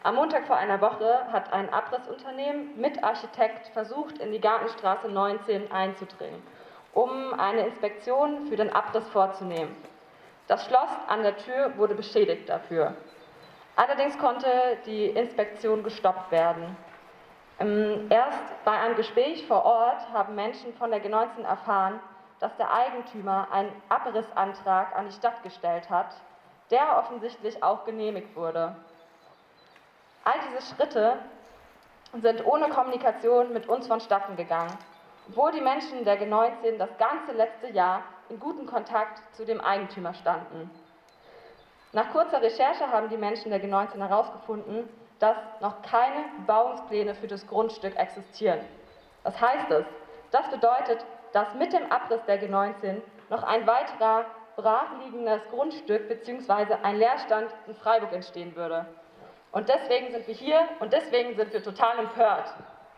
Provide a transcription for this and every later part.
Am Montag vor einer Woche hat ein Abrissunternehmen mit Architekt versucht, in die Gartenstraße 19 einzudringen, um eine Inspektion für den Abriss vorzunehmen. Das Schloss an der Tür wurde beschädigt dafür. Allerdings konnte die Inspektion gestoppt werden. Erst bei einem Gespräch vor Ort haben Menschen von der G19 erfahren, dass der Eigentümer einen Abrissantrag an die Stadt gestellt hat, der offensichtlich auch genehmigt wurde. All diese Schritte sind ohne Kommunikation mit uns vonstatten gegangen, obwohl die Menschen der G19 das ganze letzte Jahr in gutem Kontakt zu dem Eigentümer standen. Nach kurzer Recherche haben die Menschen der G19 herausgefunden, dass noch keine Bebauungspläne für das Grundstück existieren. Was heißt es? Das bedeutet, dass mit dem Abriss der G19 noch ein weiterer brachliegendes Grundstück bzw. ein Leerstand in Freiburg entstehen würde. Und deswegen sind wir hier und deswegen sind wir total empört.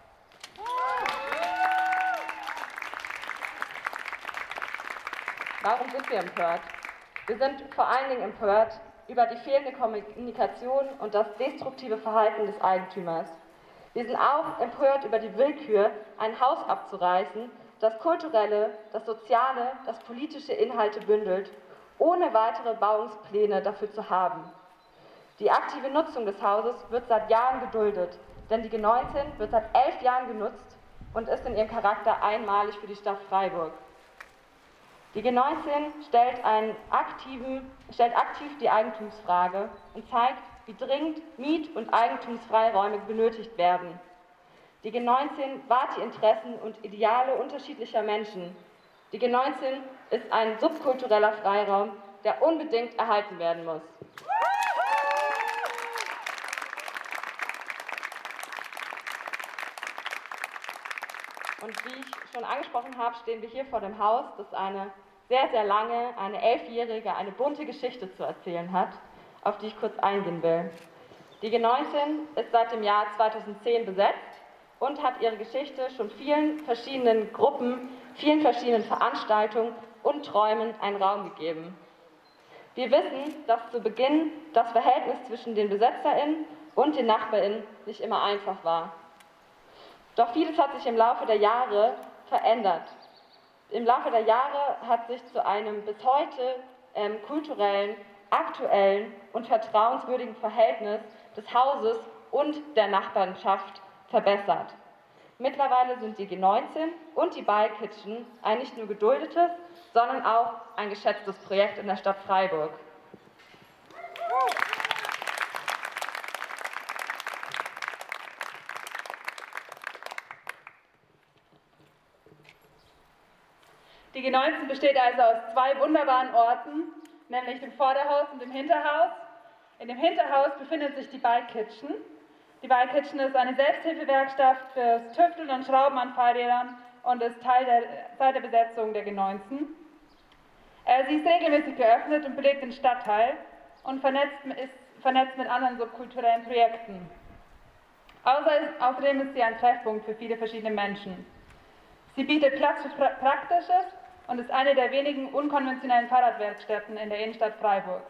Warum sind wir empört? Wir sind vor allen Dingen empört über die fehlende Kommunikation und das destruktive Verhalten des Eigentümers. Wir sind auch empört über die Willkür, ein Haus abzureißen, das kulturelle, das soziale, das politische Inhalte bündelt, ohne weitere Bauungspläne dafür zu haben. Die aktive Nutzung des Hauses wird seit Jahren geduldet, denn die G19 wird seit 11 Jahren genutzt und ist in ihrem Charakter einmalig für die Stadt Freiburg. Die G19 stellt aktiv die Eigentumsfrage und zeigt, wie dringend Miet- und Eigentumsfreiräume benötigt werden. Die G19 wahrt die Interessen und Ideale unterschiedlicher Menschen. Die G19 ist ein subkultureller Freiraum, der unbedingt erhalten werden muss. Und wie ich schon angesprochen habe, stehen wir hier vor dem Haus, das eine sehr, sehr lange, eine 11-jährige, eine bunte Geschichte zu erzählen hat, auf die ich kurz eingehen will. Die G19 ist seit dem Jahr 2010 besetzt und hat ihre Geschichte schon vielen verschiedenen Gruppen, vielen verschiedenen Veranstaltungen und Träumen einen Raum gegeben. Wir wissen, dass zu Beginn das Verhältnis zwischen den BesetzerInnen und den NachbarInnen nicht immer einfach war. Doch vieles hat sich im Laufe der Jahre verändert. Im Laufe der Jahre hat sich zu einem bis heute kulturellen, aktuellen und vertrauenswürdigen Verhältnis des Hauses und der Nachbarschaft verbessert. Mittlerweile sind die G19 und die Bike Kitchen ein nicht nur geduldetes, sondern auch ein geschätztes Projekt in der Stadt Freiburg. Die G19 besteht also aus zwei wunderbaren Orten, nämlich dem Vorderhaus und dem Hinterhaus. In dem Hinterhaus befindet sich die Bike Kitchen. Die Bike Kitchen ist eine Selbsthilfewerkstatt fürs Tüfteln und Schrauben an Fahrrädern und ist seit der Besetzung der G19. Sie ist regelmäßig geöffnet und belebt den Stadtteil und vernetzt mit anderen subkulturellen Projekten. Außerdem ist sie ein Treffpunkt für viele verschiedene Menschen. Sie bietet Platz für Praktisches und ist eine der wenigen unkonventionellen Fahrradwerkstätten in der Innenstadt Freiburgs.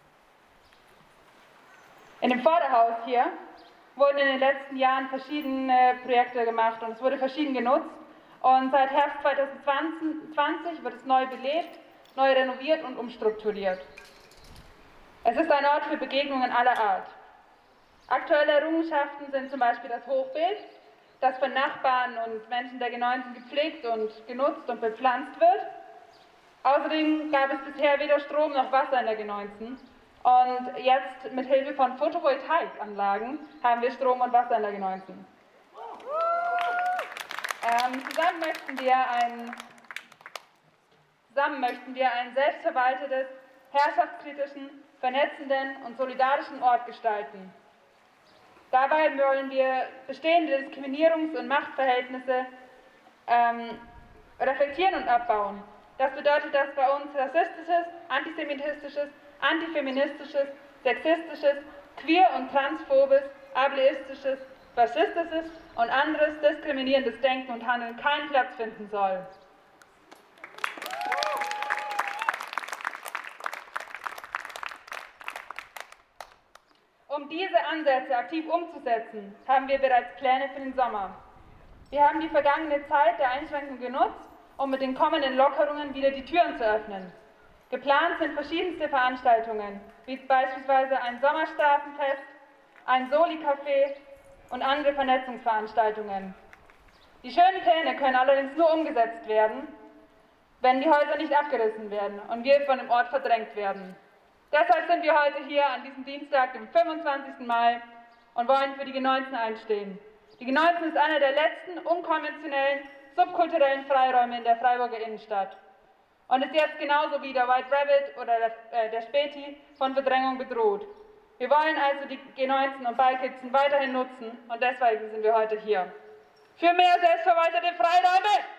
In dem Vorderhaus hier wurden in den letzten Jahren verschiedene Projekte gemacht und es wurde verschieden genutzt. Und seit Herbst 2020 wird es neu belebt, neu renoviert und umstrukturiert. Es ist ein Ort für Begegnungen aller Art. Aktuelle Errungenschaften sind zum Beispiel das Hochbeet, das von Nachbarn und Menschen der G19 gepflegt und genutzt und bepflanzt wird. Außerdem gab es bisher weder Strom noch Wasser in der G19. Und jetzt mit Hilfe von Photovoltaikanlagen haben wir Strom und Wasser in der G19. Zusammen möchten wir ein selbstverwaltetes, herrschaftskritischen, vernetzenden und solidarischen Ort gestalten. Dabei wollen wir bestehende Diskriminierungs- und Machtverhältnisse reflektieren und abbauen. Das bedeutet, dass bei uns rassistisches, antisemitistisches, antifeministisches, sexistisches, queer- und transphobes, ableistisches, faschistisches und anderes diskriminierendes Denken und Handeln keinen Platz finden soll. Um diese Ansätze aktiv umzusetzen, haben wir bereits Pläne für den Sommer. Wir haben die vergangene Zeit der Einschränkung genutzt, um mit den kommenden Lockerungen wieder die Türen zu öffnen. Geplant sind verschiedenste Veranstaltungen, wie beispielsweise ein Sommerstraßenfest, ein Soli-Café und andere Vernetzungsveranstaltungen. Die schönen Pläne können allerdings nur umgesetzt werden, wenn die Häuser nicht abgerissen werden und wir von dem Ort verdrängt werden. Deshalb sind wir heute hier an diesem Dienstag, dem 25. Mai, und wollen für die G19 einstehen. Die G19 ist einer der letzten unkonventionellen, subkulturellen Freiräume in der Freiburger Innenstadt und ist jetzt genauso wie der White Rabbit oder der Späti von Verdrängung bedroht. Wir wollen also die G19 und Bikehützen weiterhin nutzen und deswegen sind wir heute hier. Für mehr selbstverwaltete Freiräume!